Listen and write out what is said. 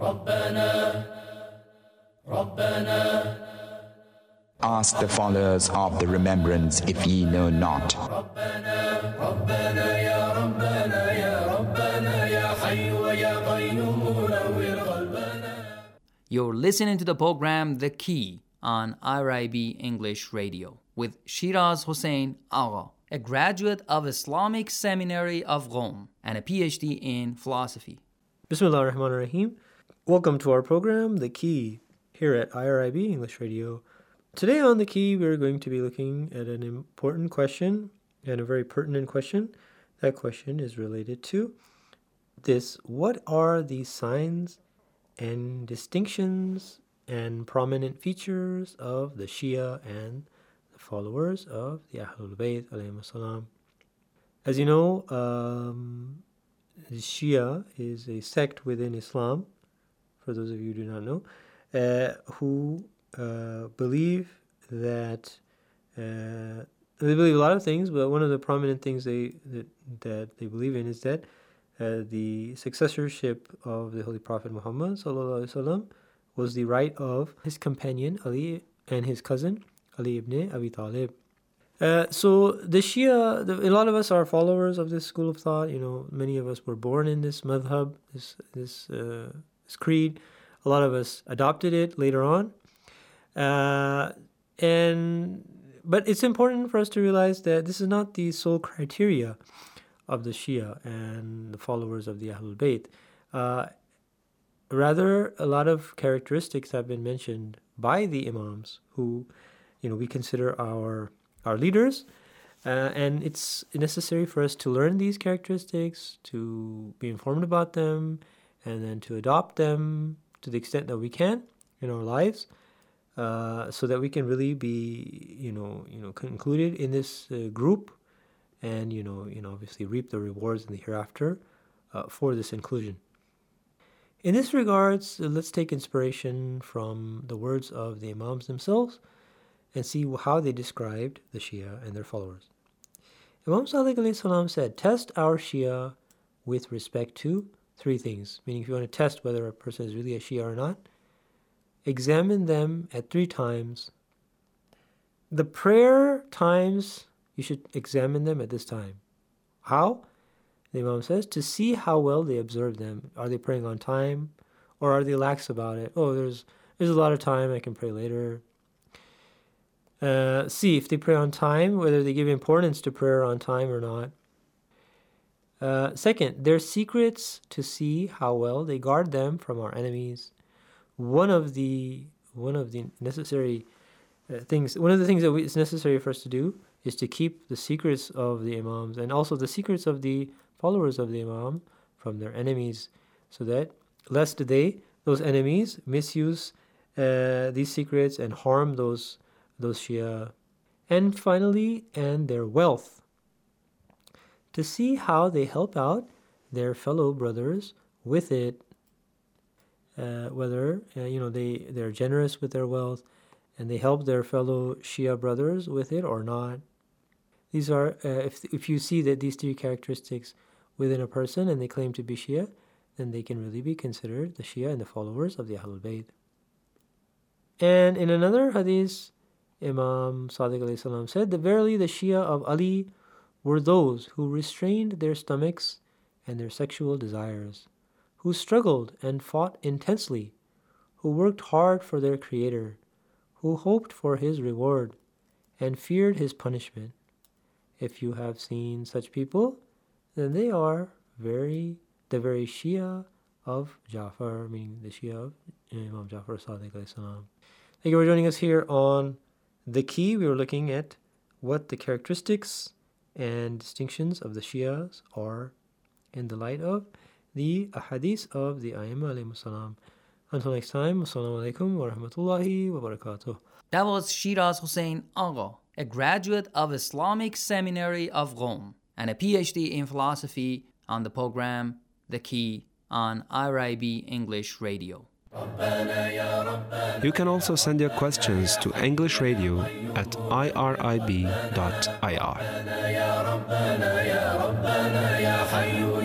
Ask the followers of the remembrance if ye know not. You're listening to the program The Key on IRIB English Radio with Shiraz Hossein Agha, a graduate of Islamic Seminary of Rome and a PhD in philosophy. Bismillah ar-Rahman ar-Rahim. Welcome to our program, The Key, here at IRIB English Radio. Today on The Key, we're going to be looking at an important question and a very pertinent question. That question is related to this: what are the signs and distinctions and prominent features of the Shia and the followers of the Ahlul Bayt alayhimus salam? As you know, the Shia is a sect within Islam, for those of you who do not know, who believe that they believe a lot of things, but one of the prominent things that they believe in is that the successorship of the Holy Prophet Muhammad ﷺ was the right of his companion Ali and his cousin Ali ibn Abi Talib. So the Shia, a lot of us are followers of this school of thought. You know, many of us were born in this madhab, this creed. A lot of us adopted it later on. But it's important for us to realize that this is not the sole criteria of the Shia and the followers of the Ahlul Bayt. Rather, a lot of characteristics have been mentioned by the Imams, who, we consider our leaders, and it's necessary for us to learn these characteristics, to be informed about them, and then to adopt them to the extent that we can in our lives, so that we can really be, included in this group, and obviously reap the rewards in the hereafter for this inclusion. In this regards, let's take inspiration from the words of the Imams themselves and see how they described the Shia and their followers. Imam Sadiq alayhi salam said, "Test our Shia with respect to three things," meaning if you want to test whether a person is really a Shia or not, examine them at 3 times. The prayer times, you should examine them at this time. How? The Imam says, to see how well they observe them. Are they praying on time, or are they lax about it? Oh, there's a lot of time, I can pray later. See if they pray on time, whether they give importance to prayer on time or not. Second, their secrets, to see how well they guard them from our enemies. One of the necessary things that it's necessary for us to do is to keep the secrets of the Imams and also the secrets of the followers of the Imam from their enemies, so that lest those enemies misuse these secrets and harm those Shia. And finally, and their wealth, to see how they help out their fellow brothers with it, whether they're generous with their wealth and they help their fellow Shia brothers with it or not. These are if you see that these 3 characteristics within a person and they claim to be Shia, then they can really be considered the Shia and the followers of the Ahlul Bayt. And in another hadith, Imam Sadiq alayhi salam said that verily the Shia of Ali were those who restrained their stomachs and their sexual desires, who struggled and fought intensely, who worked hard for their Creator, who hoped for His reward and feared His punishment. If you have seen such people, then they are the very Shia of Ja'far, meaning the Shia of Imam Ja'far Sadiq alayhi salam. Thank you for joining us here on The Key. We were looking at what the characteristics and distinctions of the Shias are in the light of the ahadith of the Aimma alayhimus salam. Until next time, assalamu alaikum wa rahmatullahi wa barakatuh. That was Shiraz Hossein Agha, a graduate of Islamic Seminary of Rome and a PhD in philosophy, on the program The Key on IRIB English Radio. You can also send your questions to English Radio at irib.ir.